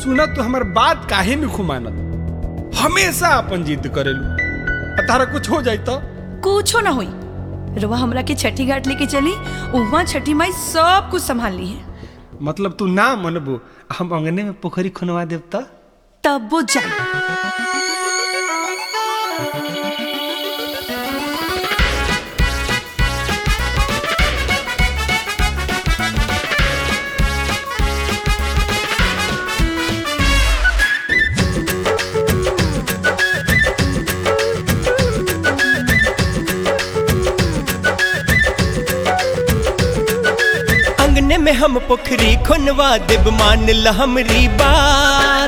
सुना तू हमार बात काहे नहीं खुमानत, हमेशा अपन जिद करेलू। तारा कुछ हो जाए तो कुछो ना होई। रवा हमरा के छठी घाट लेके चली, वहाँ छठी माई सब कुछ संभाल ली है। मतलब तू ना मनबू, हम अंगने में पोखरी खुनवा देव तब वो जाए। अंगने में हम पोखरी खुनवा देब, मान ल हमरी बात।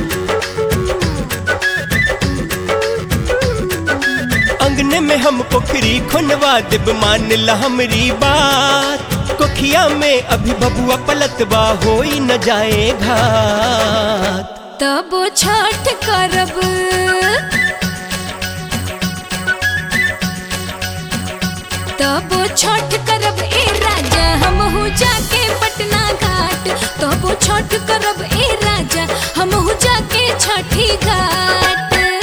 अंगने में हम पोखरी खुनवा देब, मान ल हमरी बात। कोखिया में अभी बबुआ पलतबा, होई न जाए घात। तब छठ करब, तब छठ करब ए राजा, हमहू जाके पटना घाट। तब छठ करब ए राजा, हमहू जाके छठी घाट।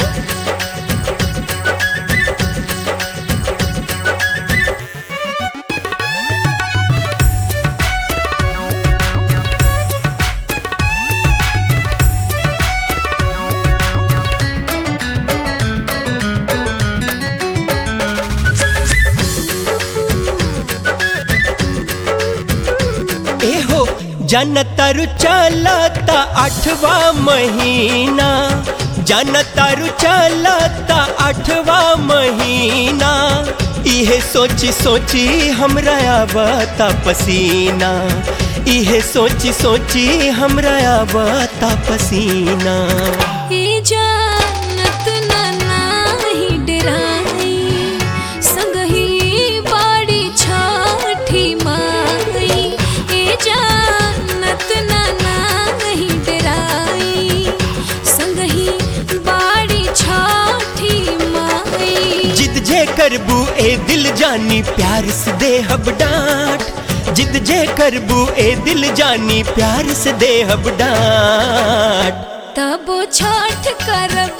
जनतारु चलता 8वां महीना, जनतारु चलता 8वां महीना। इहे सोची सोची हमरा आवता पसीना, इहे सोची सोची हमरा आवता पसीना। ए जानत ना नाही डराई, संगही बाड़ी छठी माई। ए जानत ना नाही डराई, संगही बाड़ी छठी माई। जिद जे करबू ए दिल जानी, प्यार से देहब डांट। जिद जे करबू ए दिल जानी, प्यार से देहब डांट। तब छठ करब,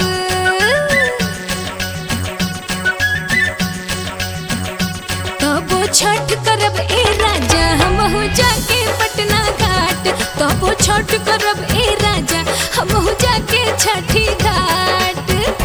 तब छठ करब ए राजा, हमहू जाके पटना घाट। तब छठ करब ए राजा, हमहू जाके छठी घाट।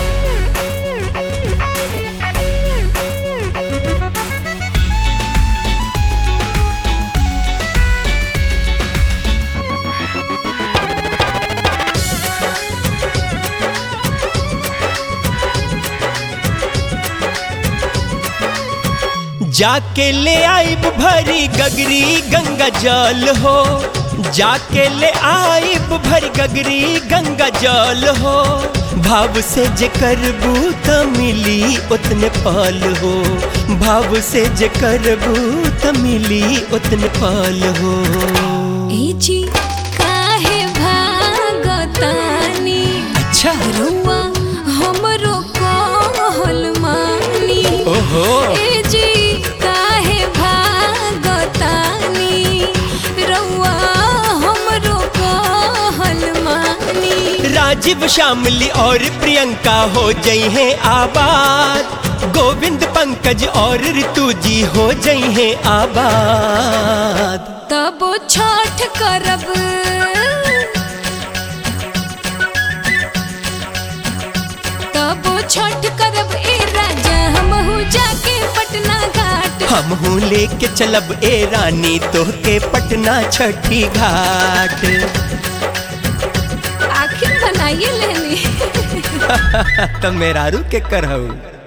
जाके ले आइब भरी गगरी गंगा जल हो, जाके ले आइब भरी गगरी गंगा जल हो। भाव से जे करबू त मिली उतने फल हो, भाव से जे करबू त मिली उतने फल हो। ए जी काहे भागतानी, अच्छा रुआ हमरो कहल मानी। ओहो ए जी काहे भागतानी, रुआ हमरो कहल मानी। राजीव शामली और प्रियंका हो जई हैं आबाद, गोविंद पंकज और ऋतु जी हो जई हैं आबाद। तब छठ करब, तब छठ करब ए राजा, हमहू जाके पटना घाट। हमहू लेके चलब ए रानी, तोहके पटना छठी घाट। आखिर बनाइए लेनी। तो मेरारू के करहू।